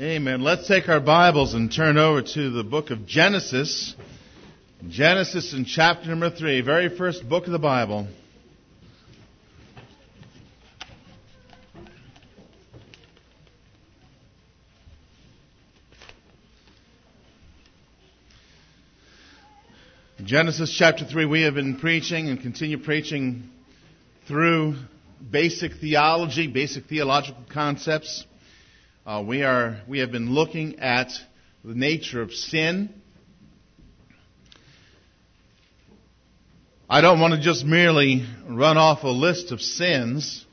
Amen. Let's take our Bibles and turn over to the book of Genesis. Genesis in chapter number 3, very first book of the Bible. Genesis chapter 3, we have been preaching and continue preaching through basic theology, basic theological concepts. We have been looking at the nature of sin. I don't want to just merely run off a list of sins.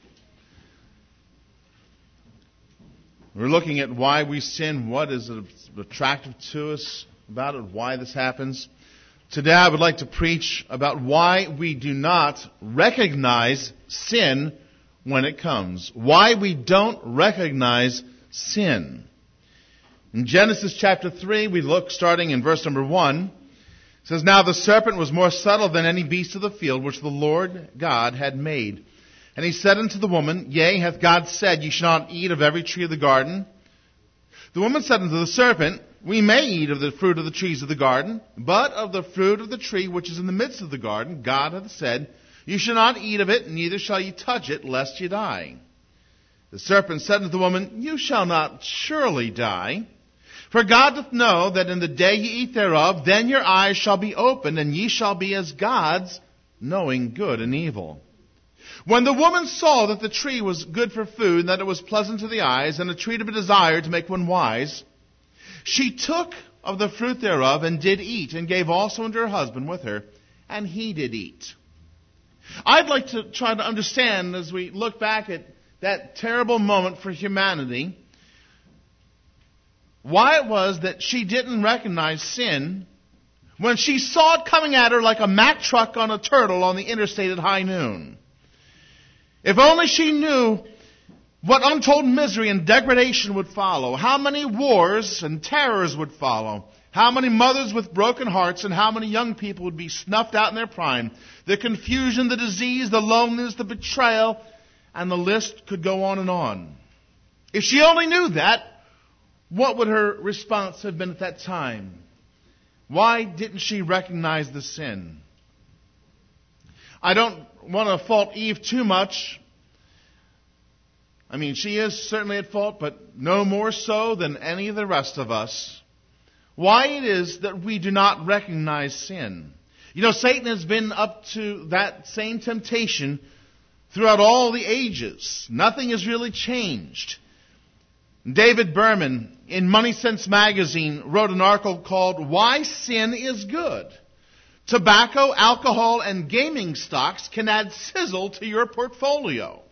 We're looking at why we sin, what is attractive to us about it, why this happens. Today I would like to preach about why we do not recognize sin when it comes. Why we don't recognize sin. In Genesis chapter 3, we look starting in verse number 1. It says, "Now the serpent was more subtle than any beast of the field which the Lord God had made. And he said unto the woman, Yea, hath God said, Ye shall not eat of every tree of the garden? The woman said unto the serpent, We may eat of the fruit of the trees of the garden, but of the fruit of the tree which is in the midst of the garden, God hath said, Ye shall not eat of it, neither shall ye touch it, lest ye die. The serpent said unto the woman, You shall not surely die. For God doth know that in the day ye eat thereof, then your eyes shall be opened, and ye shall be as gods, knowing good and evil. When the woman saw that the tree was good for food, and that it was pleasant to the eyes, and a tree to be desired to make one wise, she took of the fruit thereof, and did eat, and gave also unto her husband with her, and he did eat." I'd like to try to understand, as we look back at that terrible moment for humanity, why it was that she didn't recognize sin when she saw it coming at her like a Mack truck on a turtle on the interstate at high noon. If only she knew what untold misery and degradation would follow, how many wars and terrors would follow, how many mothers with broken hearts and how many young people would be snuffed out in their prime, the confusion, the disease, the loneliness, the betrayal, and the list could go on and on. If she only knew that, what would her response have been at that time? Why didn't she recognize the sin? I don't want to fault Eve too much. I mean, she is certainly at fault, but no more so than any of the rest of us. Why it is that we do not recognize sin. You know, Satan has been up to that same temptation throughout all the ages. Nothing has really changed. David Berman, in Money Sense magazine, wrote an article called Why Sin is Good. Tobacco, alcohol, and gaming stocks can add sizzle to your portfolio.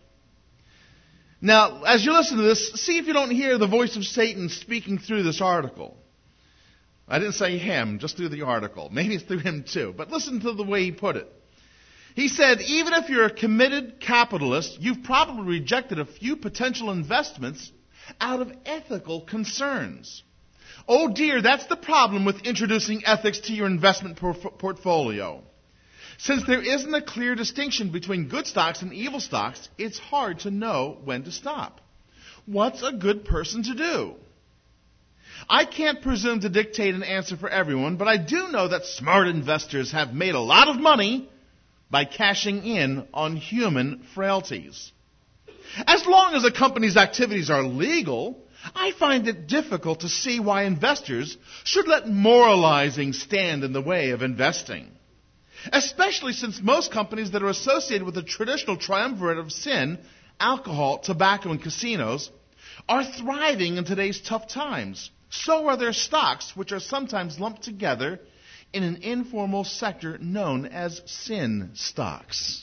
Now, as you listen to this, see if you don't hear the voice of Satan speaking through this article. I didn't say him, just through the article. Maybe it's through him too. But listen to the way he put it. He said, even if you're a committed capitalist, you've probably rejected a few potential investments out of ethical concerns. Oh dear, that's the problem with introducing ethics to your investment portfolio. Since there isn't a clear distinction between good stocks and evil stocks, it's hard to know when to stop. What's a good person to do? I can't presume to dictate an answer for everyone, but I do know that smart investors have made a lot of money by cashing in on human frailties. As long as a company's activities are legal, I find it difficult to see why investors should let moralizing stand in the way of investing. Especially since most companies that are associated with the traditional triumvirate of sin, alcohol, tobacco, and casinos, are thriving in today's tough times. So are their stocks, which are sometimes lumped together in an informal sector known as sin stocks.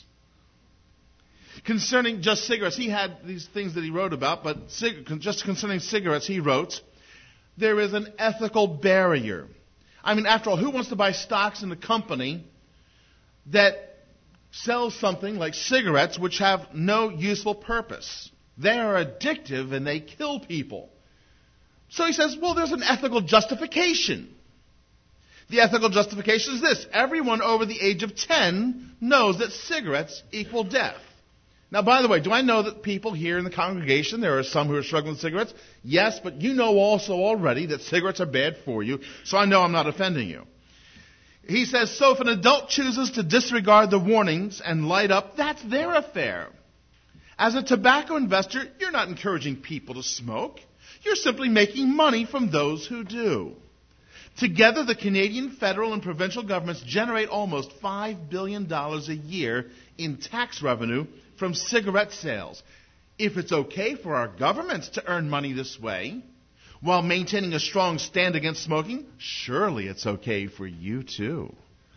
Concerning just cigarettes, he had these things that he wrote about, but just concerning cigarettes, he wrote, there is an ethical barrier. I mean, after all, who wants to buy stocks in a company that sells something like cigarettes which have no useful purpose? They are addictive and they kill people. So he says, well, there's an ethical justification. The ethical justification is this. Everyone over the age of 10 knows that cigarettes equal death. Now, by the way, do I know that people here in the congregation, there are some who are struggling with cigarettes? Yes, but you know also already that cigarettes are bad for you, so I know I'm not offending you. He says, so if an adult chooses to disregard the warnings and light up, that's their affair. As a tobacco investor, you're not encouraging people to smoke. You're simply making money from those who do. Together, the Canadian federal and provincial governments generate almost $5 billion a year in tax revenue from cigarette sales. If it's okay for our governments to earn money this way, while maintaining a strong stand against smoking, surely it's okay for you too.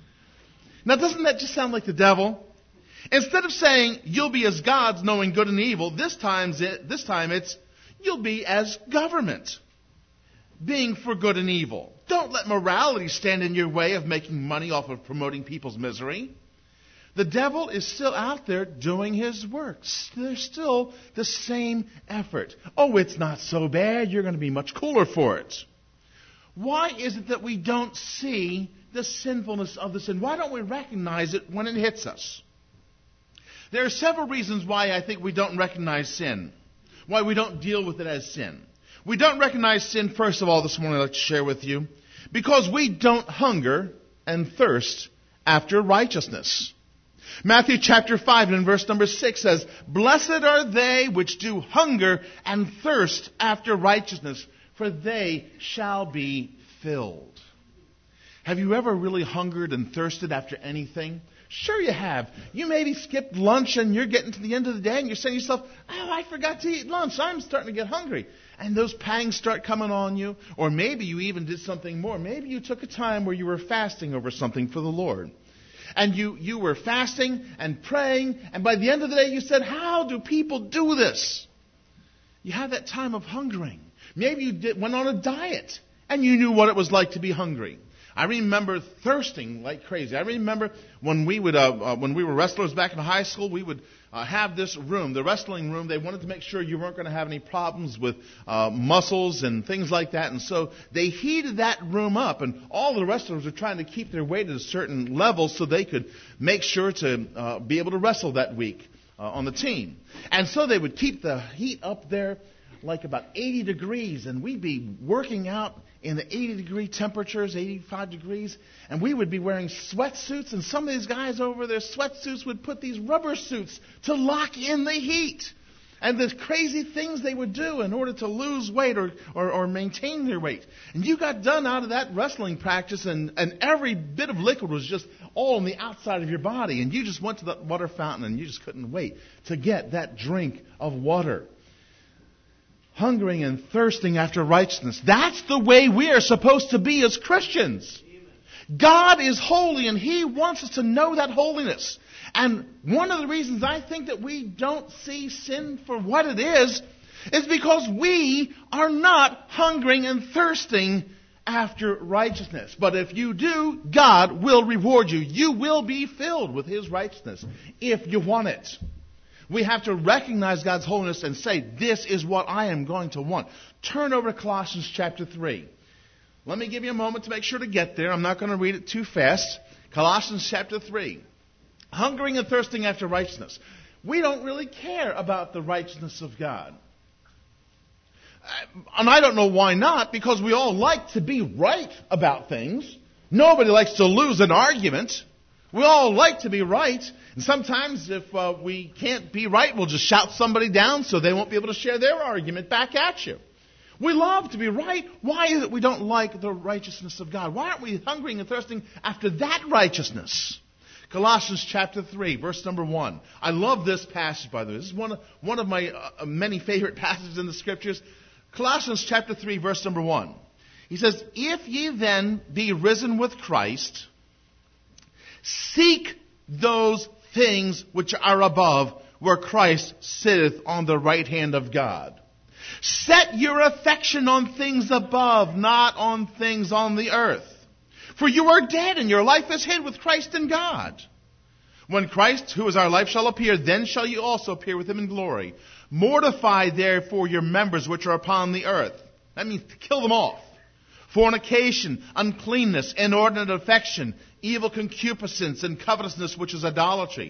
Now, doesn't that just sound like the devil? Instead of saying, you'll be as gods knowing good and evil, this time it's, you'll be as government, being for good and evil. Don't let morality stand in your way of making money off of promoting people's misery. The devil is still out there doing his work. There's still the same effort. Oh, it's not so bad. You're going to be much cooler for it. Why is it that we don't see the sinfulness of the sin? Why don't we recognize it when it hits us? There are several reasons why I think we don't recognize sin, why we don't deal with it as sin. We don't recognize sin, first of all, this morning I'd like to share with you, because we don't hunger and thirst after righteousness. Matthew chapter 5 and verse number 6 says, blessed are they which do hunger and thirst after righteousness, for they shall be filled. Have you ever really hungered and thirsted after anything? Sure you have. You maybe skipped lunch and you're getting to the end of the day and you're saying to yourself, oh, I forgot to eat lunch. I'm starting to get hungry. And those pangs start coming on you. Or maybe you even did something more. Maybe you took a time where you were fasting over something for the Lord. And you were fasting and praying, and by the end of the day you said, how do people do this? You had that time of hungering. Maybe you went on a diet, and you knew what it was like to be hungry. I remember thirsting like crazy. I remember when we were wrestlers back in high school, we would have this room, the wrestling room. They wanted to make sure you weren't going to have any problems with muscles and things like that. And so they heated that room up, and all the wrestlers were trying to keep their weight at a certain level so they could make sure to be able to wrestle that week on the team. And so they would keep the heat up there like about 80 degrees, and we'd be working out in the 80-degree temperatures, 85 degrees, and we would be wearing sweatsuits, and some of these guys over their sweatsuits would put these rubber suits to lock in the heat. And the crazy things they would do in order to lose weight or maintain their weight. And you got done out of that wrestling practice, and every bit of liquid was just all on the outside of your body, and you just went to the water fountain, and you just couldn't wait to get that drink of water. Hungering and thirsting after righteousness. That's the way we are supposed to be as Christians. God is holy, and He wants us to know that holiness. And one of the reasons I think that we don't see sin for what it is because we are not hungering and thirsting after righteousness. But if you do, God will reward you. You will be filled with His righteousness if you want it. We have to recognize God's holiness and say, this is what I am going to want. Turn over to Colossians chapter 3. Let me give you a moment to make sure to get there. I'm not going to read it too fast. Colossians chapter 3. Hungering and thirsting after righteousness. We don't really care about the righteousness of God. And I don't know why not, because we all like to be right about things. Nobody likes to lose an argument. We all like to be right. And sometimes if we can't be right, we'll just shout somebody down so they won't be able to share their argument back at you. We love to be right. Why is it we don't like the righteousness of God? Why aren't we hungering and thirsting after that righteousness? Colossians chapter 3, verse number 1. I love this passage, by the way. This is one of my many favorite passages in the Scriptures. Colossians chapter 3, verse number 1. He says, if ye then be risen with Christ, seek those things which are above, where Christ sitteth on the right hand of God. Set your affection on things above, not on things on the earth. For you are dead, and your life is hid with Christ in God. When Christ, who is our life, shall appear, then shall you also appear with Him in glory. Mortify therefore your members which are upon the earth. That means to kill them off. Fornication, uncleanness, inordinate affection, evil concupiscence, and covetousness, which is idolatry.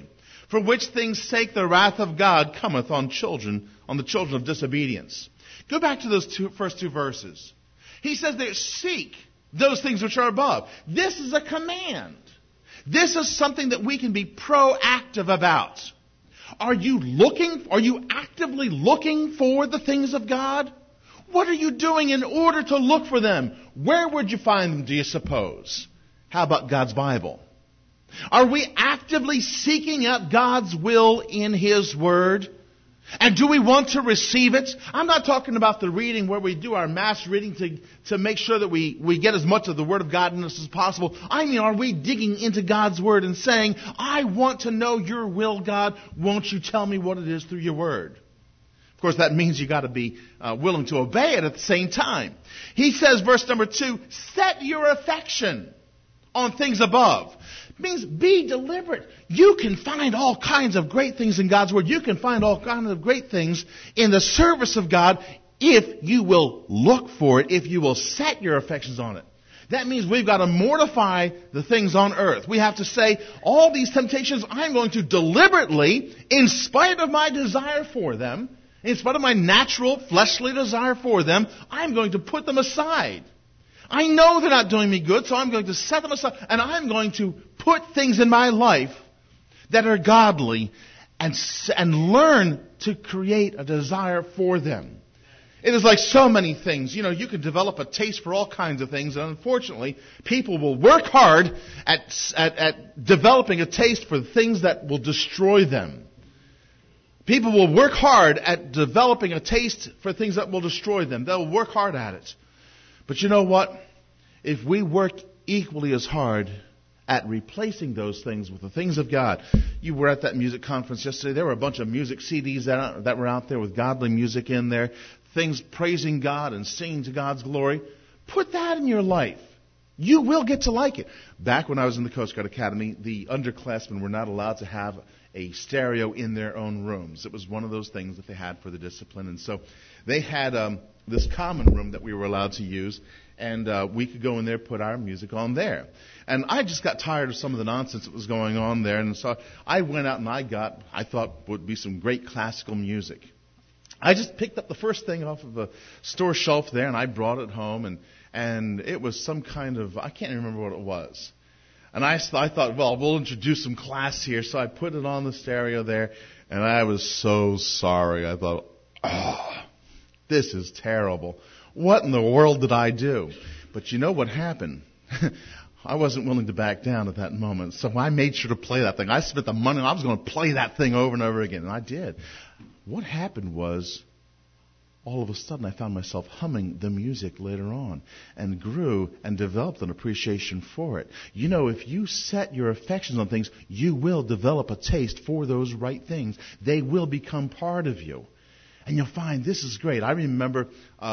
for which things' sake the wrath of God cometh on the children of disobedience. Go back to those first two verses. He says there, seek those things which are above. This is a command. This is something that we can be proactive about. Are you actively looking for the things of God? What are you doing in order to look for them? Where would you find them, do you suppose? How about God's Bible? Are we actively seeking out God's will in His Word? And do we want to receive it? I'm not talking about the reading where we do our mass reading to make sure that we get as much of the Word of God in us as possible. I mean, are we digging into God's Word and saying, I want to know your will, God. Won't you tell me what it is through your Word? Of course, that means you got to be willing to obey it at the same time. He says, verse number 2, set your affection on things above. It means be deliberate. You can find all kinds of great things in God's Word. You can find all kinds of great things in the service of God if you will look for it, if you will set your affections on it. That means we've got to mortify the things on earth. We have to say, all these temptations, I'm going to deliberately, in spite of my desire for them, in spite of my natural fleshly desire for them, I'm going to put them aside. I know they're not doing me good, so I'm going to set them aside, and I'm going to put things in my life that are godly and learn to create a desire for them. It is like so many things. You know, you can develop a taste for all kinds of things, and unfortunately, people will work hard at developing a taste for things that will destroy them. People will work hard at developing a taste for things that will destroy them. They'll work hard at it. But you know what? If we work equally as hard at replacing those things with the things of God. You were at that music conference yesterday. There were a bunch of music CDs that were out there with godly music in there. Things praising God and singing to God's glory. Put that in your life. You will get to like it. Back when I was in the Coast Guard Academy, the underclassmen were not allowed to have a stereo in their own rooms. It was one of those things that they had for the discipline. And so they had this common room that we were allowed to use, and we could go in there, put our music on there. And I just got tired of some of the nonsense that was going on there, and so I went out and I thought would be some great classical music. I just picked up the first thing off of a store shelf there, and I brought it home, and it was some kind of, I can't remember what it was. And I thought, well, we'll introduce some class here. So I put it on the stereo there, and I was so sorry. I thought, this is terrible. What in the world did I do? But you know what happened? I wasn't willing to back down at that moment. So I made sure to play that thing. I spent the money, and I was going to play that thing over and over again. And I did. What happened was, all of a sudden I found myself humming the music later on and grew and developed an appreciation for it. You know, if you set your affections on things, you will develop a taste for those right things. They will become part of you. And you'll find this is great. I remember,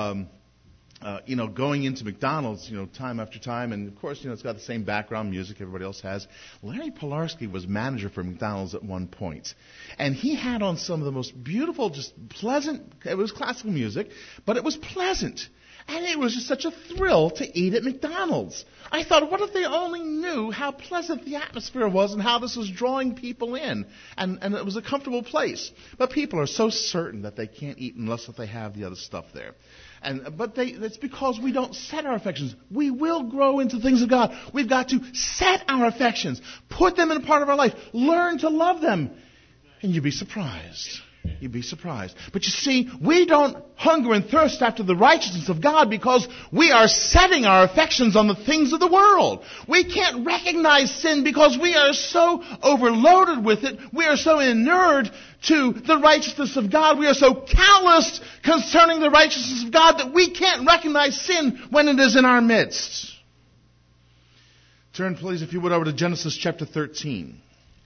going into McDonald's, time after time. And, of course, it's got the same background music everybody else has. Larry Pilarski was manager for McDonald's at one point. And he had on some of the most beautiful, just pleasant, it was classical music, but it was pleasant. And it was just such a thrill to eat at McDonald's. I thought, what if they only knew how pleasant the atmosphere was and how this was drawing people in? And it was a comfortable place. But people are so certain that they can't eat unless they have the other stuff there. But that's because we don't set our affections. We will grow into things of God. We've got to set our affections. Put them in a part of our life. Learn to love them. And you'd be surprised. You'd be surprised. But you see, we don't hunger and thirst after the righteousness of God because we are setting our affections on the things of the world. We can't recognize sin because we are so overloaded with it. We are so inured to the righteousness of God. We are so calloused concerning the righteousness of God that we can't recognize sin when it is in our midst. Turn, please, if you would, over to Genesis chapter 13.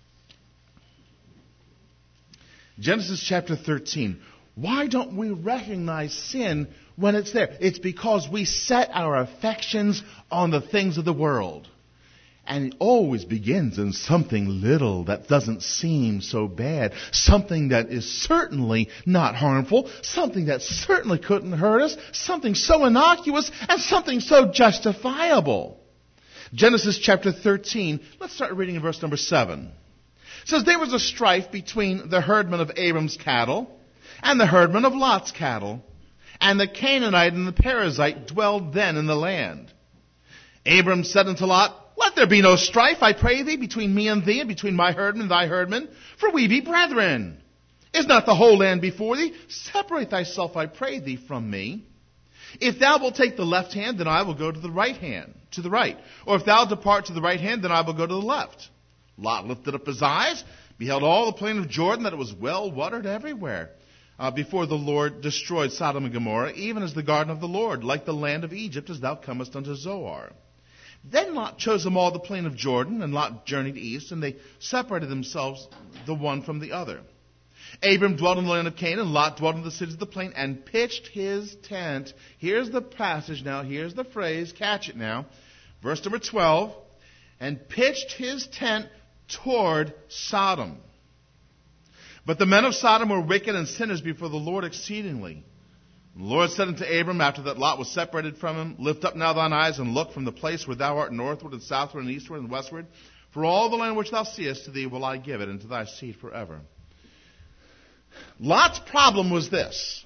Genesis chapter 13. Why don't we recognize sin when it's there? It's because we set our affections on the things of the world. And it always begins in something little that doesn't seem so bad. Something that is certainly not harmful. Something that certainly couldn't hurt us. Something so innocuous and something so justifiable. Genesis chapter 13. Let's start reading in verse number 7. It says, there was a strife between the herdmen of Abram's cattle and the herdmen of Lot's cattle. And the Canaanite and the Perizzite dwelled then in the land. Abram said unto Lot, let there be no strife, I pray thee, between me and thee, and between my herdmen and thy herdmen, for we be brethren. Is not the whole land before thee? Separate thyself, I pray thee, from me. If thou wilt take the left hand, then I will go to the right hand, to the right. Or if thou depart to the right hand, then I will go to the left. Lot lifted up his eyes, beheld all the plain of Jordan, that it was well watered everywhere. Before the Lord destroyed Sodom and Gomorrah, even as the garden of the Lord, like the land of Egypt, as thou comest unto Zoar. Then Lot chose them all the plain of Jordan, and Lot journeyed east, and they separated themselves the one from the other. Abram dwelt in the land of Canaan, and Lot dwelt in the cities of the plain, and pitched his tent. Here's the passage now, here's the phrase, catch it now. Verse number 12, and pitched his tent toward Sodom. But the men of Sodom were wicked and sinners before the Lord exceedingly. The Lord said unto Abram, after that Lot was separated from him, lift up now thine eyes, and look from the place where thou art northward and southward and eastward and westward. For all the land which thou seest, to thee will I give it, and to thy seed forever. Lot's problem was this.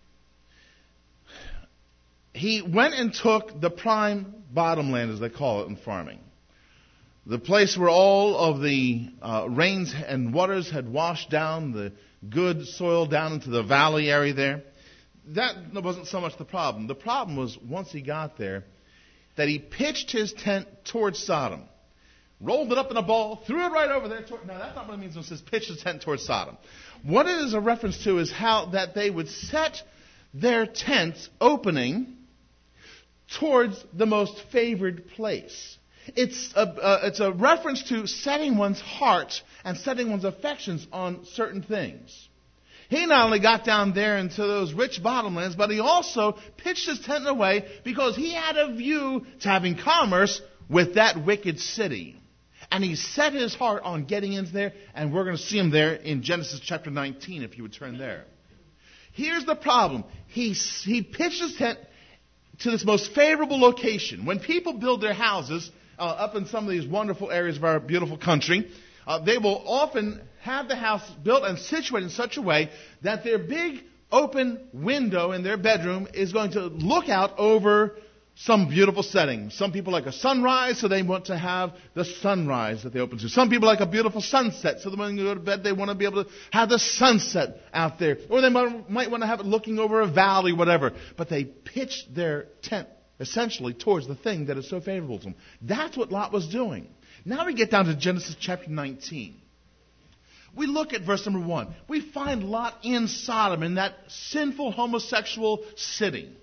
He went and took the prime bottomland, as they call it in farming. The place where all of the rains and waters had washed down the good soil down into the valley area there. That wasn't so much the problem. The problem was, once he got there, that he pitched his tent towards Sodom. Rolled it up in a ball, threw it right over there. Now, that's not what it means when it says pitch his tent towards Sodom. What it is a reference to is how that they would set their tents opening towards the most favored place. It's a reference to setting one's heart and setting one's affections on certain things. He not only got down there into those rich bottomlands, but he also pitched his tent away because he had a view to having commerce with that wicked city. And he set his heart on getting into there, and we're going to see him there in Genesis chapter 19, if you would turn there. Here's the problem. He pitched his tent to this most favorable location. When people build their houses up in some of these wonderful areas of our beautiful country, they will often have the house built and situated in such a way that their big open window in their bedroom is going to look out over some beautiful setting. Some people like a sunrise, so they want to have the sunrise that they open to. Some people like a beautiful sunset, so that when they go to bed, they want to be able to have the sunset out there. Or they might want to have it looking over a valley, whatever. But they pitch their tent essentially towards the thing that is so favorable to them. That's what Lot was doing. Now we get down to Genesis chapter 19. We look at verse number 1. We find Lot in Sodom, in that sinful homosexual city.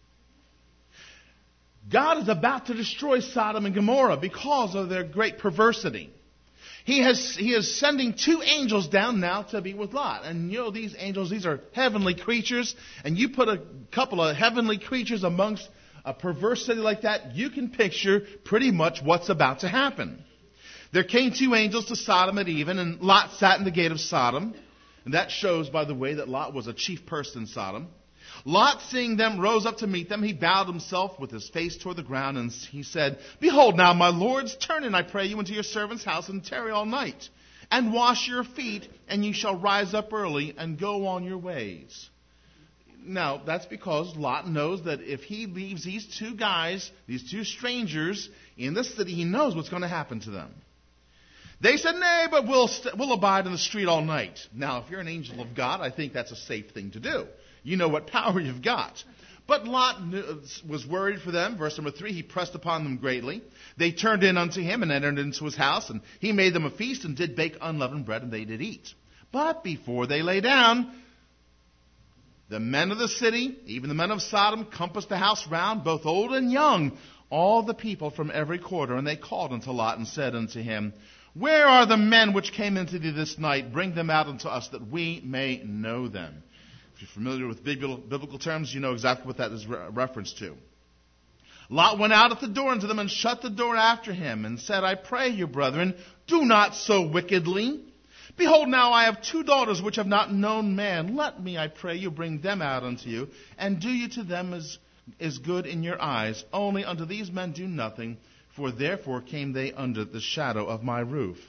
God is about to destroy Sodom and Gomorrah because of their great perversity. He is sending 2 angels down now to be with Lot. And you know, these angels, these are heavenly creatures. And you put a couple of heavenly creatures amongst a perverse city like that, you can picture pretty much what's about to happen. There came 2 angels to Sodom at even, and Lot sat in the gate of Sodom. And that shows, by the way, that Lot was a chief person in Sodom. Lot, seeing them, rose up to meet them. He bowed himself with his face toward the ground, and he said, Behold now, my lords, turn in, I pray you, into your servant's house, and tarry all night, and wash your feet, and you shall rise up early, and go on your ways. Now, that's because Lot knows that if he leaves these 2 guys, these 2 strangers, in the city, he knows what's going to happen to them. They said, Nay, but we'll abide in the street all night. Now, if you're an angel of God, I think that's a safe thing to do. You know what power you've got. But Lot was worried for them. Verse number 3, he pressed upon them greatly. They turned in unto him and entered into his house, and he made them a feast and did bake unleavened bread, and they did eat. But before they lay down, the men of the city, even the men of Sodom, compassed the house round, both old and young, all the people from every quarter. And they called unto Lot and said unto him, Where are the men which came into thee this night? Bring them out unto us, that we may know them. If you're familiar with biblical terms, you know exactly what that is reference to. Lot went out at the door unto them and shut the door after him and said, I pray you, brethren, do not so wickedly. Behold, now I have 2 daughters which have not known man. Let me, I pray you, bring them out unto you, and do you to them as is good in your eyes. Only unto these men do nothing, for therefore came they under the shadow of my roof.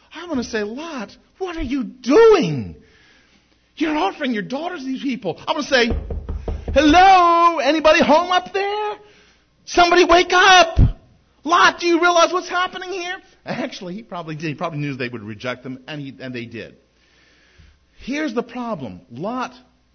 I'm going to say, Lot, what are you doing? You're offering your daughter to these people. I'm going to say, hello, anybody home up there? Somebody wake up. Lot, do you realize what's happening here? Actually, he probably did. He probably knew they would reject them, and they did. Here's the problem. Lot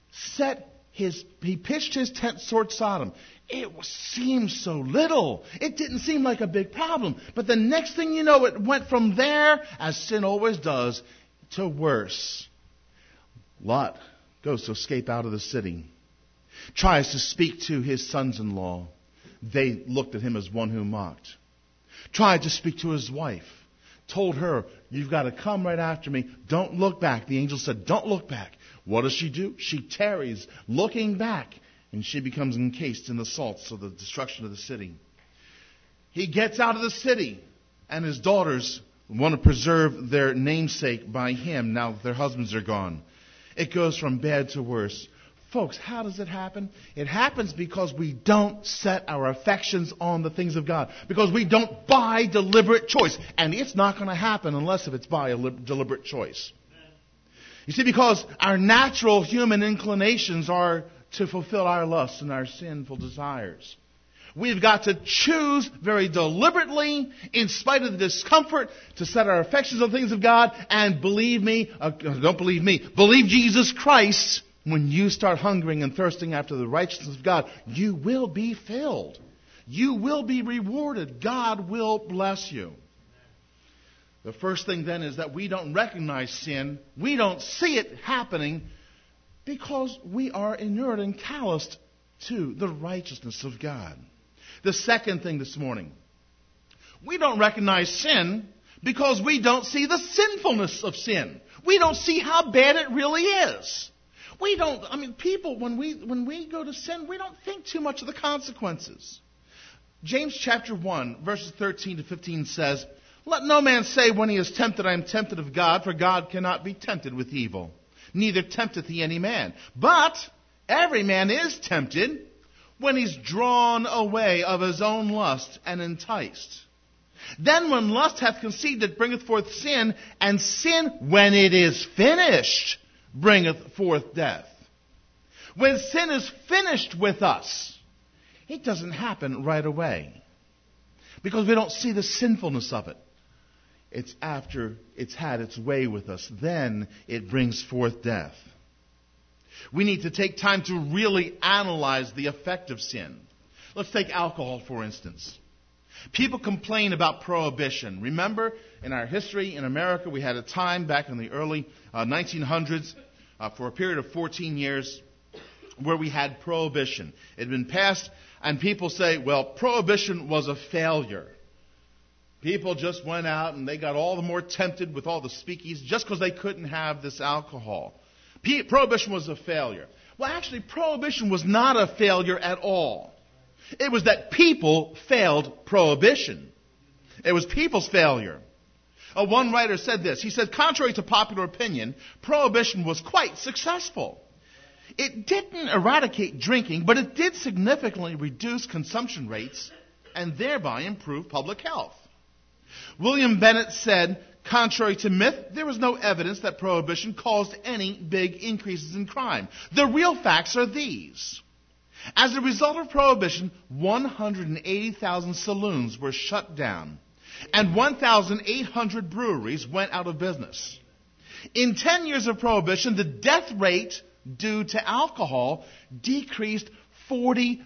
he pitched his tent toward Sodom. It seemed so little. It didn't seem like a big problem. But the next thing you know, it went from there, as sin always does, to worse. Lot goes to escape out of the city. Tries to speak to his sons-in-law. They looked at him as one who mocked. Tried to speak to his wife. Told her, you've got to come right after me. Don't look back. The angel said, don't look back. What does she do? She tarries, looking back, and she becomes encased in the salts of the destruction of the city. He gets out of the city, and his daughters want to preserve their namesake by him now that their husbands are gone. It goes from bad to worse. Folks, how does it happen? It happens because we don't set our affections on the things of God. Because we don't by deliberate choice. And it's not going to happen unless if it's by a deliberate choice. You see, because our natural human inclinations are to fulfill our lusts and our sinful desires. We've got to choose very deliberately, in spite of the discomfort, to set our affections on things of God. And believe me, don't believe me, believe Jesus Christ. When you start hungering and thirsting after the righteousness of God, you will be filled. You will be rewarded. God will bless you. The first thing then is that we don't recognize sin. We don't see it happening because we are inured and calloused to the righteousness of God. The second thing this morning, we don't recognize sin because we don't see the sinfulness of sin. We don't see how bad it really is. People, when we go to sin, we don't think too much of the consequences. James chapter 1, verses 13 to 15 says, let no man say when he is tempted, I am tempted of God, for God cannot be tempted with evil. Neither tempteth he any man. But every man is tempted when he's drawn away of his own lust and enticed. Then when lust hath conceived, it bringeth forth sin, and sin, when it is finished, bringeth forth death. When sin is finished with us, it doesn't happen right away. Because we don't see the sinfulness of it. It's after it's had its way with us. Then it brings forth death. We need to take time to really analyze the effect of sin. Let's take alcohol, for instance. People complain about prohibition. Remember, in our history in America, we had a time back in the early 1900s, for a period of 14 years, where we had prohibition. It had been passed, and people say, well, prohibition was a failure. People just went out and they got all the more tempted with all the speakeasies just because they couldn't have this alcohol. Prohibition was a failure. Well, actually, prohibition was not a failure at all. It was that people failed prohibition. It was people's failure. One writer said this. He said, contrary to popular opinion, prohibition was quite successful. It didn't eradicate drinking, but it did significantly reduce consumption rates and thereby improve public health. William Bennett said, contrary to myth, there was no evidence that prohibition caused any big increases in crime. The real facts are these. As a result of prohibition, 180,000 saloons were shut down, and 1,800 breweries went out of business. In 10 years of prohibition, the death rate due to alcohol decreased 42%.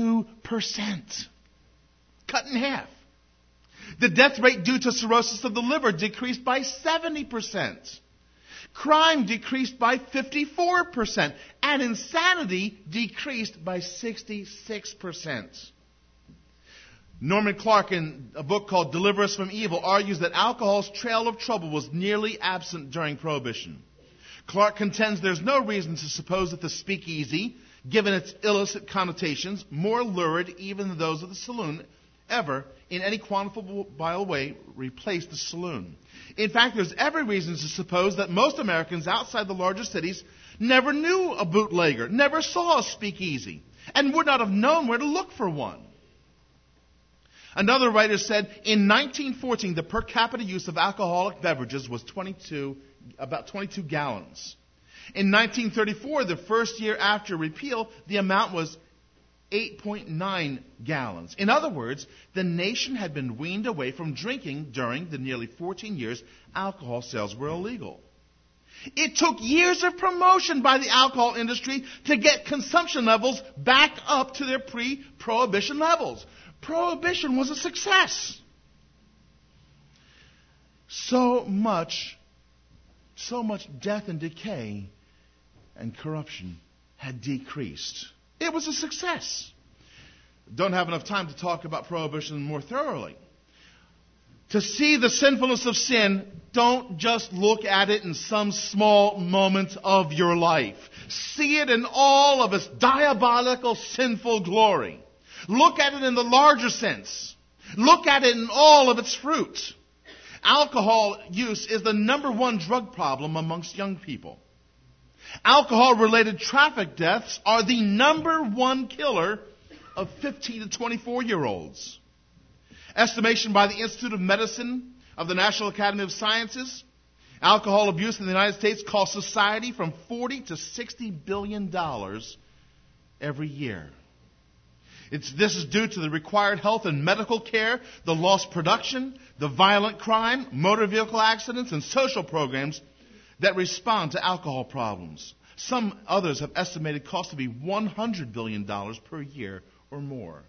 Cut in half. The death rate due to cirrhosis of the liver decreased by 70%. Crime decreased by 54%. And insanity decreased by 66%. Norman Clark, in a book called Deliver Us from Evil, argues that alcohol's trail of trouble was nearly absent during Prohibition. Clark contends there's no reason to suppose that the speakeasy, given its illicit connotations, more lurid even than those of the saloon, ever, in any quantifiable way, replaced the saloon. In fact, there's every reason to suppose that most Americans outside the larger cities never knew a bootlegger, never saw a speakeasy, and would not have known where to look for one. Another writer said, in 1914, the per capita use of alcoholic beverages was about 22 gallons. In 1934, the first year after repeal, the amount was 8.9 gallons. In other words, the nation had been weaned away from drinking during the nearly 14 years alcohol sales were illegal. It took years of promotion by the alcohol industry to get consumption levels back up to their pre-prohibition levels. Prohibition was a success. So much death and decay and corruption had decreased. It was a success. Don't have enough time to talk about prohibition more thoroughly. To see the sinfulness of sin, don't just look at it in some small moment of your life. See it in all of its diabolical, sinful glory. Look at it in the larger sense. Look at it in all of its fruit. Alcohol use is the number one drug problem amongst young people. Alcohol-related traffic deaths are the number one killer of 15 to 24-year-olds. Estimation by the Institute of Medicine of the National Academy of Sciences, alcohol abuse in the United States costs society from $40 to $60 billion every year. This is due to the required health and medical care, the lost production, the violent crime, motor vehicle accidents, and social programs that respond to alcohol problems. Some others have estimated costs to be $100 billion per year or more.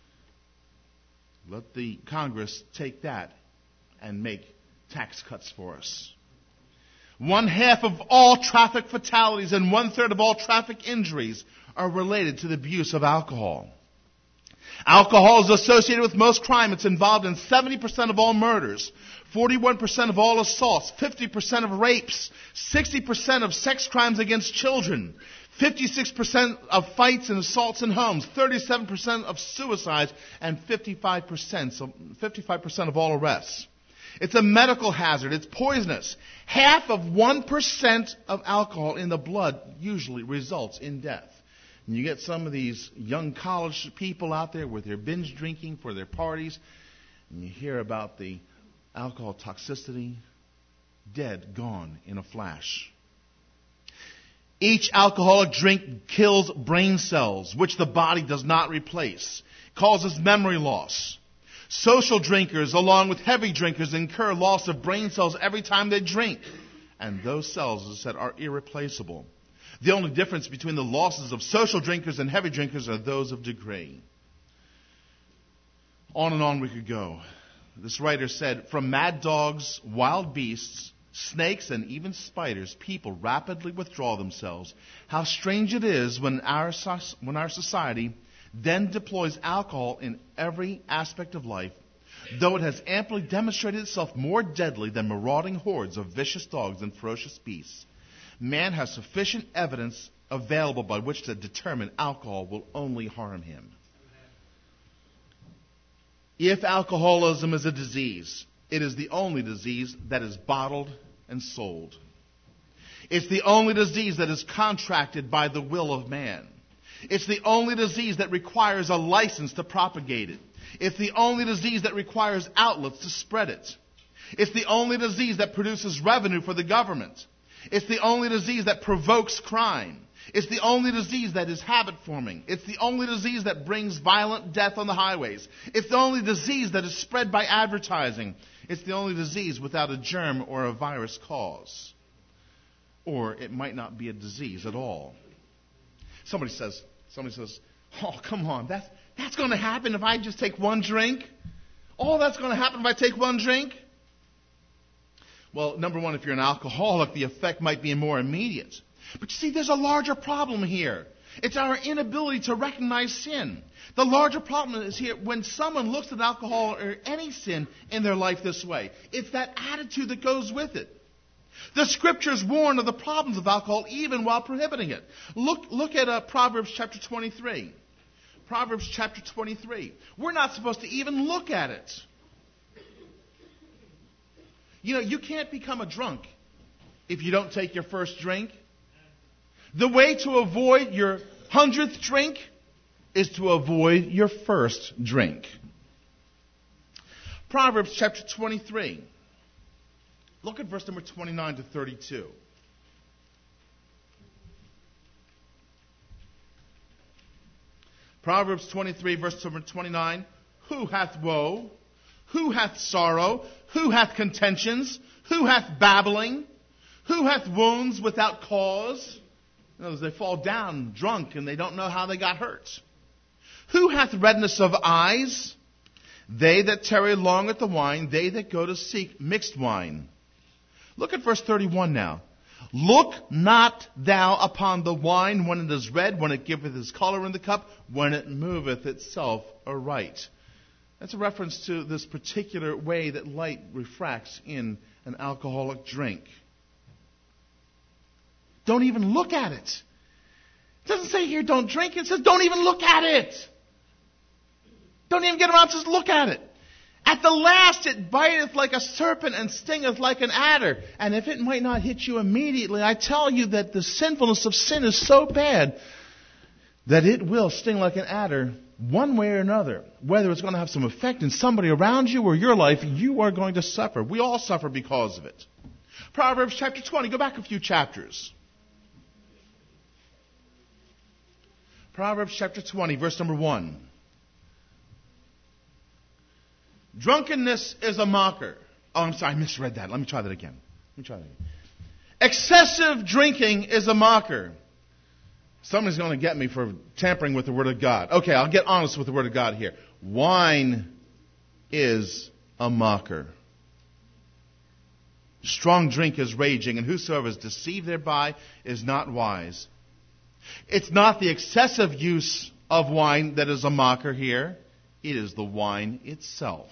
Let the Congress take that and make tax cuts for us. 1/2 of all traffic fatalities and 1/3 of all traffic injuries are related to the abuse of alcohol. Alcohol is associated with most crime. It's involved in 70% of all murders, 41% of all assaults, 50% of rapes, 60% of sex crimes against children, 56% of fights and assaults in homes, 37% of suicides, and 55% of all arrests. It's a medical hazard. It's poisonous. 1% of alcohol in the blood usually results in death. And you get some of these young college people out there with their binge drinking for their parties, and you hear about the alcohol toxicity, dead, gone in a flash. Each alcoholic drink kills brain cells, which the body does not replace, causes memory loss. Social drinkers, along with heavy drinkers, incur loss of brain cells every time they drink. And those cells, as I said, are irreplaceable. The only difference between the losses of social drinkers and heavy drinkers are those of degree. On and on we could go. This writer said, from mad dogs, wild beasts, snakes, and even spiders, people rapidly withdraw themselves. How strange it is when our society then deploys alcohol in every aspect of life, though it has amply demonstrated itself more deadly than marauding hordes of vicious dogs and ferocious beasts. Man has sufficient evidence available by which to determine alcohol will only harm him. If alcoholism is a disease, it is the only disease that is bottled and sold. It's the only disease that is contracted by the will of man. It's the only disease that requires a license to propagate it. It's the only disease that requires outlets to spread it. It's the only disease that produces revenue for the government. It's the only disease that provokes crime. It's the only disease that is habit-forming. It's the only disease that brings violent death on the highways. It's the only disease that is spread by advertising. It's the only disease without a germ or a virus cause. Or it might not be a disease at all. Somebody says, oh, come on, that's going to happen if I just take one drink? Oh, that's going to happen if I take one drink? Well, number one, if you're an alcoholic, the effect might be more immediate. But you see, there's a larger problem here. It's our inability to recognize sin. The larger problem is here when someone looks at alcohol or any sin in their life this way. It's that attitude that goes with it. The Scriptures warn of the problems of alcohol even while prohibiting it. Look at Proverbs chapter 23. Proverbs chapter 23. We're not supposed to even look at it. You know, you can't become a drunk if you don't take your first drink. The way to avoid your 100th drink is to avoid your first drink. Proverbs chapter 23. Look at verse number 29 to 32. Proverbs 23, verse number 29. Who hath woe? Who hath sorrow? Who hath contentions? Who hath babbling? Who hath wounds without cause? In other words, they fall down drunk and they don't know how they got hurt. Who hath redness of eyes? They that tarry long at the wine, they that go to seek mixed wine. Look at verse 31 now. Look not thou upon the wine when it is red, when it giveth his color in the cup, when it moveth itself aright. That's a reference to this particular way that light refracts in an alcoholic drink. Don't even look at it. It doesn't say here don't drink. It says don't even look at it. Don't even get around to just look at it. At the last it biteth like a serpent and stingeth like an adder. And if it might not hit you immediately, I tell you that the sinfulness of sin is so bad that it will sting like an adder one way or another. Whether it's going to have some effect in somebody around you or your life, you are going to suffer. We all suffer because of it. Proverbs chapter 20. Go back a few chapters. Proverbs chapter 20, verse number 1. Drunkenness is a mocker. Oh, I'm sorry, I misread that. Let me try that again. Excessive drinking is a mocker. Somebody's going to get me for tampering with the Word of God. Okay, I'll get honest with the Word of God here. Wine is a mocker. Strong drink is raging, and whosoever is deceived thereby is not wise. It's not the excessive use of wine that is a mocker here. It is the wine itself.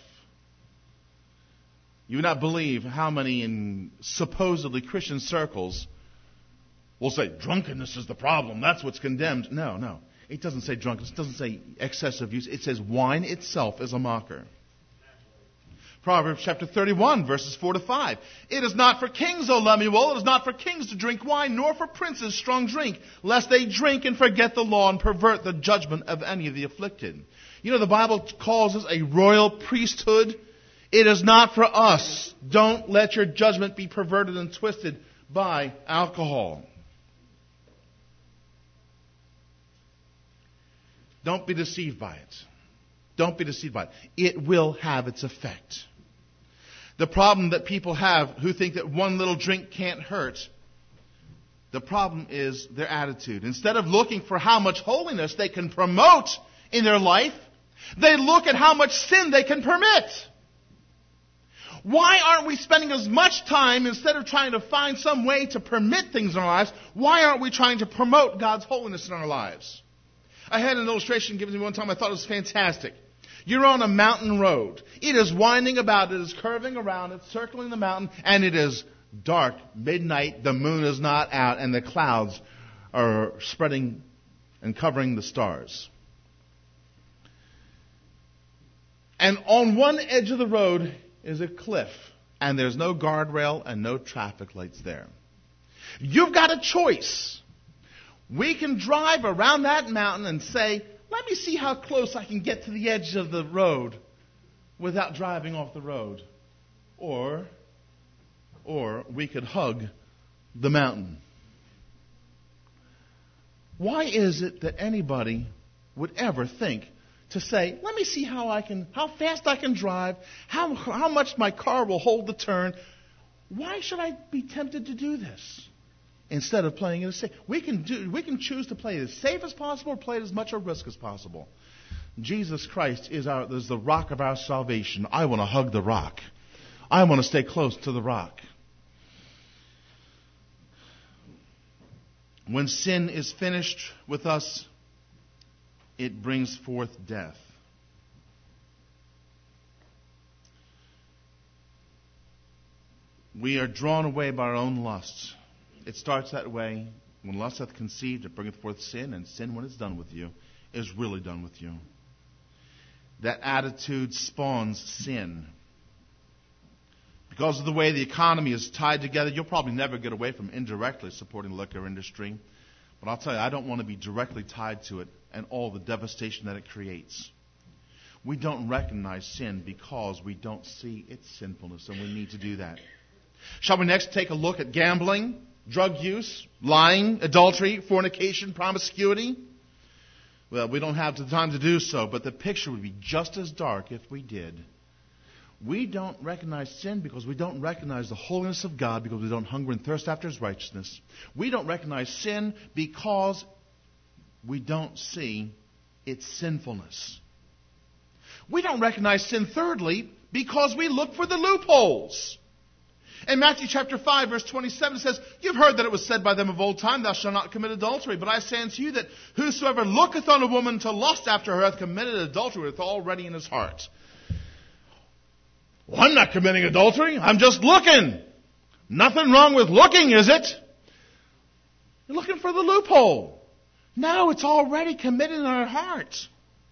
You would not believe how many in supposedly Christian circles will say, drunkenness is the problem. That's what's condemned. No. It doesn't say drunkenness. It doesn't say excessive use. It says wine itself is a mocker. Proverbs chapter 31, verses 4 to 5. It is not for kings, O Lemuel, it is not for kings to drink wine, nor for princes strong drink, lest they drink and forget the law and pervert the judgment of any of the afflicted. You know, the Bible calls us a royal priesthood. It is not for us. Don't let your judgment be perverted and twisted by alcohol. Don't be deceived by it. Don't be deceived by it. It will have its effect. The problem that people have who think that one little drink can't hurt, the problem is their attitude. Instead of looking for how much holiness they can promote in their life, they look at how much sin they can permit. Why aren't we spending as much time, instead of trying to find some way to permit things in our lives, why aren't we trying to promote God's holiness in our lives? I had an illustration given to me one time. I thought it was fantastic. You're on a mountain road. It is winding about. It is curving around. It's circling the mountain. And it is dark, midnight. The moon is not out. And the clouds are spreading and covering the stars. And on one edge of the road is a cliff. And there's no guardrail and no traffic lights there. You've got a choice. We can drive around that mountain and say, let me see how close I can get to the edge of the road without driving off the road. Or we could hug the mountain. Why is it that anybody would ever think to say, let me see how fast I can drive, how much my car will hold the turn? Why should I be tempted to do this? Instead of playing it as safe. We can choose to play it as safe as possible or play it as much a risk as possible. Jesus Christ is the rock of our salvation. I want to hug the rock. I want to stay close to the rock. When sin is finished with us, it brings forth death. We are drawn away by our own lusts. It starts that way. When lust hath conceived, it bringeth forth sin, and sin, when it's done with you, is really done with you. That attitude spawns sin. Because of the way the economy is tied together, you'll probably never get away from indirectly supporting the liquor industry. But I'll tell you, I don't want to be directly tied to it and all the devastation that it creates. We don't recognize sin because we don't see its sinfulness, and we need to do that. Shall we next take a look at gambling, drug use, lying, adultery, fornication, promiscuity? Well, we don't have the time to do so, but the picture would be just as dark if we did. We don't recognize sin because we don't recognize the holiness of God, because we don't hunger and thirst after His righteousness. We don't recognize sin because we don't see its sinfulness. We don't recognize sin, thirdly, because we look for the loopholes. In Matthew chapter 5, verse 27 says, "You've heard that it was said by them of old time, Thou shalt not commit adultery. But I say unto you that whosoever looketh on a woman to lust after her hath committed adultery with already in his heart." Well, I'm not committing adultery. I'm just looking. Nothing wrong with looking, is it? You're looking for the loophole. No, it's already committed in our hearts.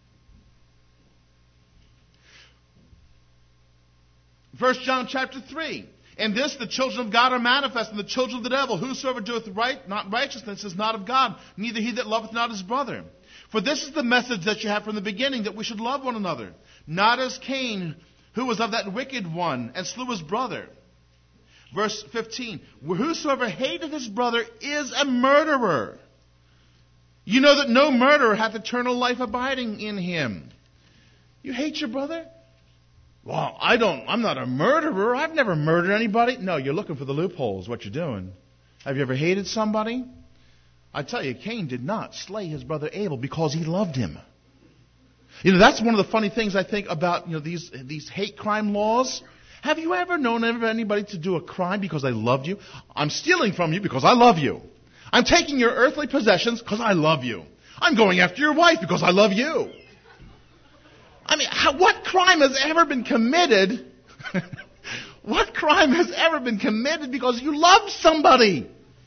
1 John chapter 3. "In this the children of God are manifest, and the children of the devil. Whosoever doeth not righteousness is not of God, neither he that loveth not his brother. For this is the message that you have from the beginning, that we should love one another. Not as Cain, who was of that wicked one, and slew his brother." Verse 15. "Whosoever hateth his brother is a murderer. You know that no murderer hath eternal life abiding in him." You hate your brother? Well, I'm not a murderer. I've never murdered anybody. No, you're looking for the loopholes, what you're doing. Have you ever hated somebody? I tell you, Cain did not slay his brother Abel because he loved him. That's one of the funny things I think about, these hate crime laws. Have you ever known anybody to do a crime because they loved you? I'm stealing from you because I love you. I'm taking your earthly possessions because I love you. I'm going after your wife because I love you. I mean, what crime has ever been committed? What crime has ever been committed because you love somebody?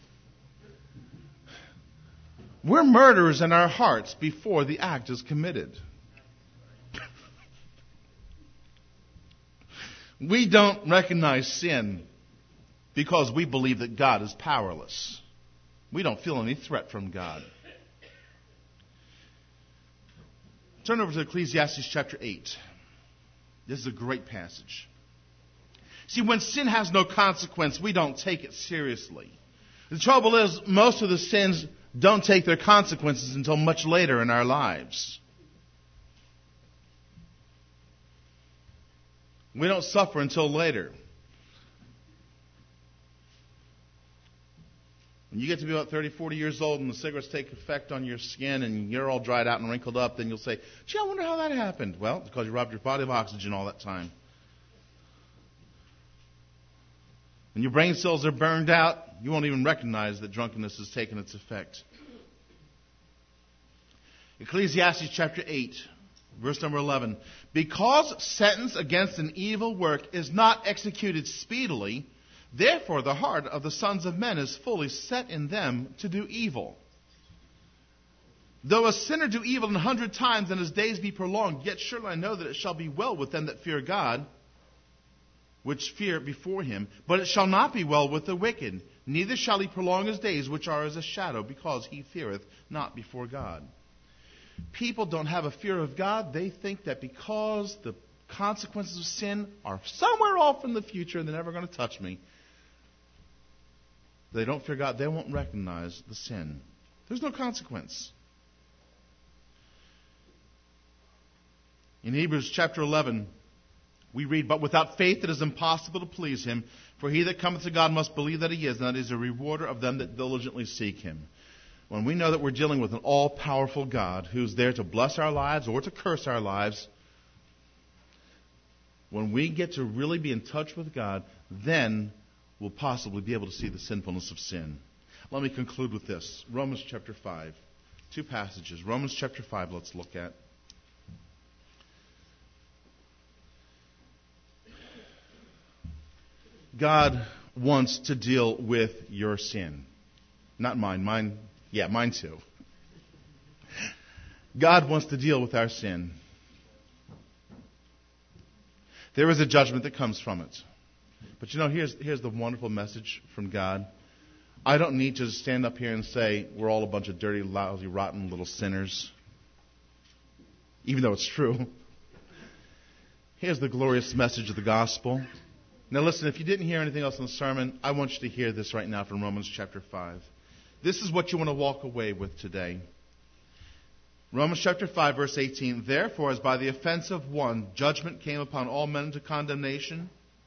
We're murderers in our hearts before the act is committed. We don't recognize sin because we believe that God is powerless. We don't feel any threat from God. Turn over to Ecclesiastes chapter 8. This is a great passage. See, when sin has no consequence, we don't take it seriously. The trouble is, most of the sins don't take their consequences until much later in our lives. We don't suffer until later. When you get to be about 30, 40 years old and the cigarettes take effect on your skin and you're all dried out and wrinkled up, then you'll say, "Gee, I wonder how that happened." Well, it's because you robbed your body of oxygen all that time. When your brain cells are burned out, you won't even recognize that drunkenness has taken its effect. Ecclesiastes chapter 8, verse number 11. "Because sentence against an evil work is not executed speedily, therefore the heart of the sons of men is fully set in them to do evil. Though a sinner do evil 100 times and his days be prolonged, yet surely I know that it shall be well with them that fear God, which fear before him. But it shall not be well with the wicked, neither shall he prolong his days, which are as a shadow, because he feareth not before God." People don't have a fear of God. They think that because the consequences of sin are somewhere off in the future and they're never going to touch me, they don't fear God. They won't recognize the sin. There's no consequence. In Hebrews chapter 11, we read, "But without faith it is impossible to please him. For he that cometh to God must believe that he is, and that he is a rewarder of them that diligently seek him." When we know that we're dealing with an all-powerful God who's there to bless our lives or to curse our lives, when we get to really be in touch with God, then we'll possibly be able to see the sinfulness of sin. Let me conclude with this. Romans chapter 5. Two passages. Romans chapter 5, let's look at. God wants to deal with your sin. Not mine. Mine too. God wants to deal with our sin. There is a judgment that comes from it. But here's the wonderful message from God. I don't need to stand up here and say we're all a bunch of dirty, lousy, rotten little sinners. Even though it's true. Here's the glorious message of the gospel. Now listen, if you didn't hear anything else in the sermon, I want you to hear this right now from Romans chapter 5. This is what you want to walk away with today. Romans chapter 5, verse 18. Therefore, as by the offense of one, judgment came upon all men to condemnation,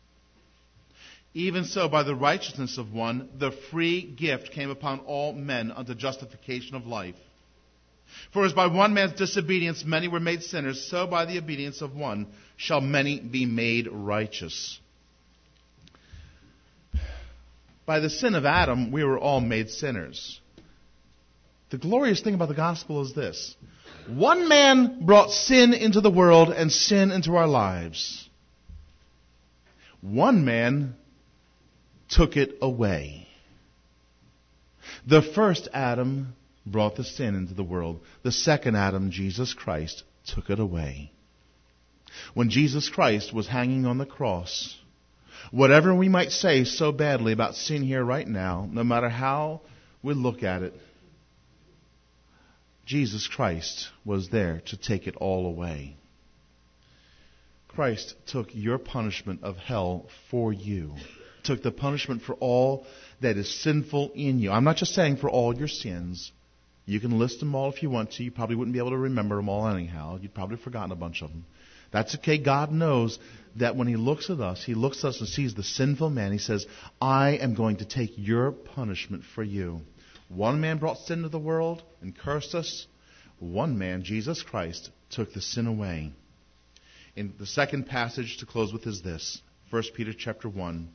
even so by the righteousness of one, the free gift came upon all men unto justification of life. For as by one man's disobedience many were made sinners, so by the obedience of one shall many be made righteous. By the sin of Adam, we were all made sinners. The glorious thing about the gospel is this. One man brought sin into the world and sin into our lives. One man took it away. The first Adam brought the sin into the world. The second Adam, Jesus Christ, took it away. When Jesus Christ was hanging on the cross, whatever we might say so badly about sin here right now, no matter how we look at it, Jesus Christ was there to take it all away. Christ took your punishment of hell for you. Took the punishment for all that is sinful in you. I'm not just saying for all your sins. You can list them all if you want to. You probably wouldn't be able to remember them all anyhow. You'd probably have forgotten a bunch of them. That's okay. God knows that when He looks at us and sees the sinful man. He says, I am going to take your punishment for you. One man brought sin to the world and cursed us. One man, Jesus Christ, took the sin away. And the second passage to close with is this. 1 Peter chapter 1.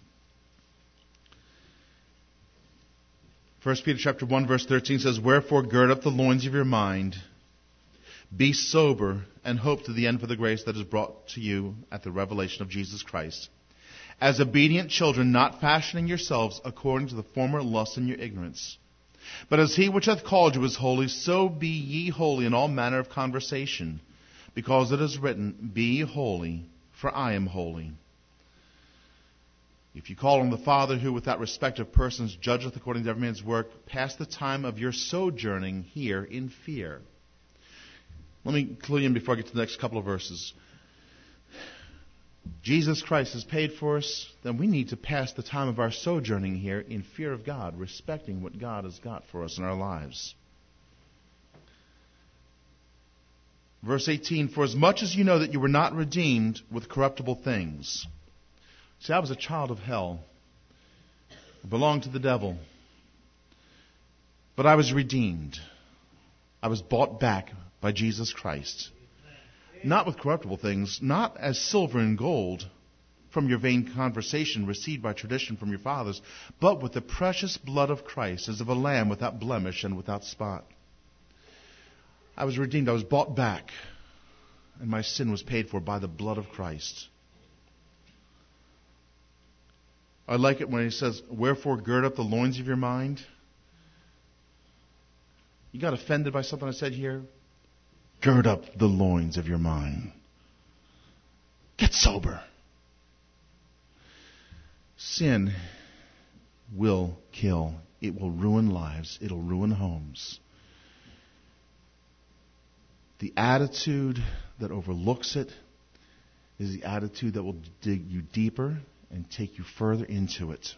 1 Peter chapter 1 verse 13 says, Wherefore gird up the loins of your mind, be sober, and hope to the end for the grace that is brought to you at the revelation of Jesus Christ. As obedient children, not fashioning yourselves according to the former lusts in your ignorance. But as He which hath called you is holy, so be ye holy in all manner of conversation, because it is written, Be ye holy, for I am holy. If you call on the Father, who without respect of persons judgeth according to every man's work, pass the time of your sojourning here in fear. Let me clue you in before I get to the next couple of verses. Jesus Christ has paid for us, then we need to pass the time of our sojourning here in fear of God, respecting what God has got for us in our lives. Verse 18, For as much as you know that you were not redeemed with corruptible things. See, I was a child of hell. I belonged to the devil. But I was redeemed. I was bought back by Jesus Christ. Not with corruptible things, not as silver and gold from your vain conversation received by tradition from your fathers, but with the precious blood of Christ, as of a lamb without blemish and without spot. I was redeemed. I was bought back. And my sin was paid for by the blood of Christ. I like it when he says, Wherefore gird up the loins of your mind. You got offended by something I said here? Gird up the loins of your mind. Get sober. Sin will kill. It will ruin lives. It'll ruin homes. The attitude that overlooks it is the attitude that will dig you deeper and take you further into it.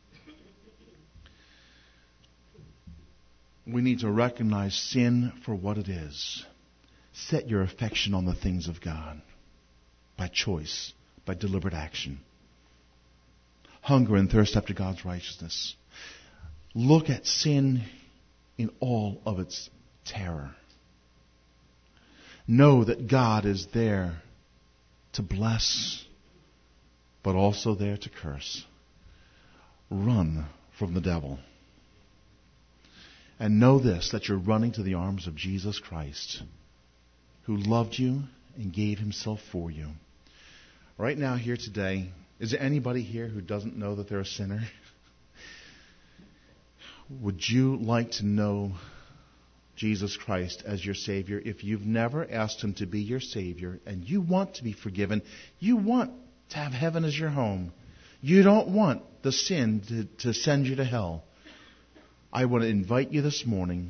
We need to recognize sin for what it is. Set your affection on the things of God by choice, by deliberate action. Hunger and thirst after God's righteousness. Look at sin in all of its terror. Know that God is there to bless, but also there to curse. Run from the devil. And know this, that you're running to the arms of Jesus Christ, who loved you and gave Himself for you. Right now, here today, is there anybody here who doesn't know that they're a sinner? Would you like to know Jesus Christ as your Savior? If you've never asked Him to be your Savior and you want to be forgiven, you want to have heaven as your home, you don't want the sin to send you to hell, I want to invite you this morning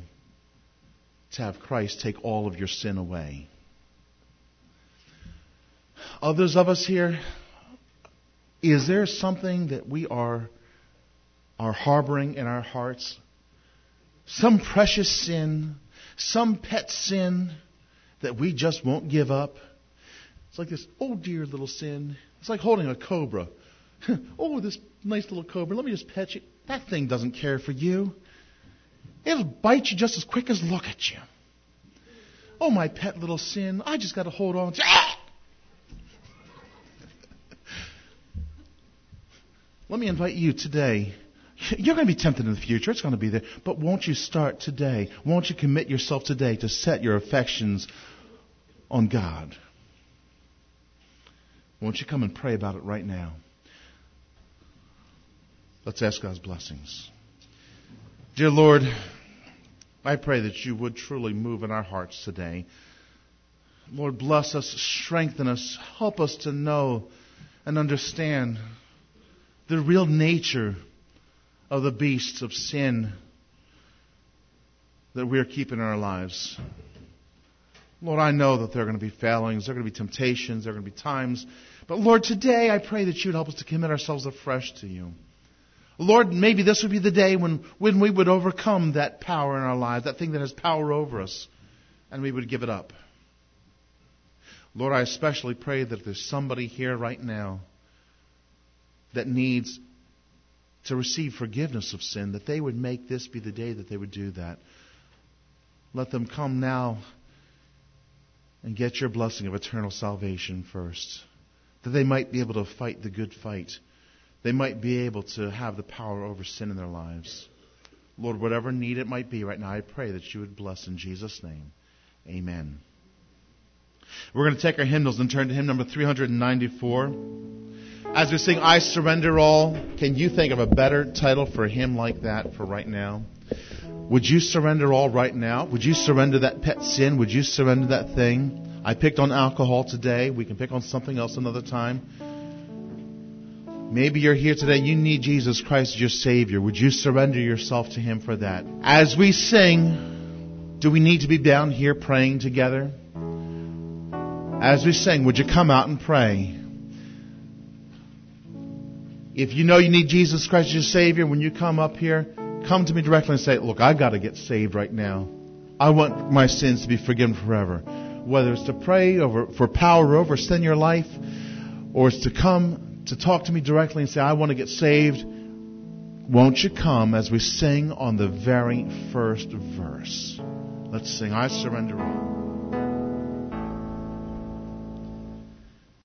to have Christ take all of your sin away. Others of us here, is there something that we are harboring in our hearts? Some precious sin, some pet sin that we just won't give up? It's like this, oh dear little sin. It's like holding a cobra. Oh, this nice little cobra, let me just pet you. That thing doesn't care for you. It'll bite you just as quick as look at you. Oh, my pet little sin, I just got to hold on to. Let me invite you today. You're going to be tempted in the future. It's going to be there. But won't you start today? Won't you commit yourself today to set your affections on God? Won't you come and pray about it right now? Let's ask God's blessings. Dear Lord, I pray that you would truly move in our hearts today. Lord, bless us, strengthen us, help us to know and understand the real nature of the beasts of sin that we are keeping in our lives. Lord, I know that there are going to be failings, there are going to be temptations, there are going to be times. But Lord, today I pray that you would help us to commit ourselves afresh to you. Lord, maybe this would be the day when we would overcome that power in our lives, that thing that has power over us, and we would give it up. Lord, I especially pray that if there's somebody here right now that needs to receive forgiveness of sin, that they would make this be the day that they would do that. Let them come now and get your blessing of eternal salvation first, that they might be able to fight the good fight. They might be able to have the power over sin in their lives. Lord, whatever need it might be right now, I pray that you would bless in Jesus' name. Amen. We're going to take our hymnals and turn to hymn number 394. As we sing, I Surrender All, can you think of a better title for a hymn like that for right now? Would you surrender all right now? Would you surrender that pet sin? Would you surrender that thing? I picked on alcohol today. We can pick on something else another time. Maybe you're here today, you need Jesus Christ as your Savior. Would you surrender yourself to Him for that? As we sing, do we need to be down here praying together? As we sing, would you come out and pray? If you know you need Jesus Christ as your Savior, when you come up here, come to me directly and say, look, I've got to get saved right now. I want my sins to be forgiven forever. Whether it's to pray for power over sin in your life, or it's to come to talk to me directly and say, I want to get saved, won't you come as we sing on the very first verse? Let's sing, I Surrender All.